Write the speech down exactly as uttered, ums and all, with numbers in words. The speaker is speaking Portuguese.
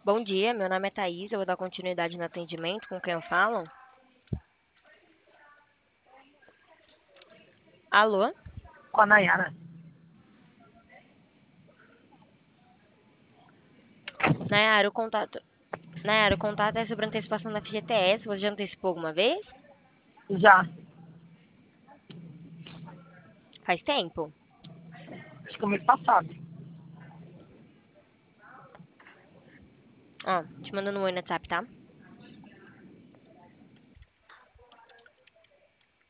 Bom dia, meu nome é Thaís, eu vou dar continuidade no atendimento com quem eu falo. Alô? Com a Nayara. Nayara, o contato... Nayara, o contato é sobre antecipação da F G T S, você já antecipou alguma vez? Já. Faz tempo? Acho que é o mês passado. Ó, te mandando um oi no WhatsApp, tá?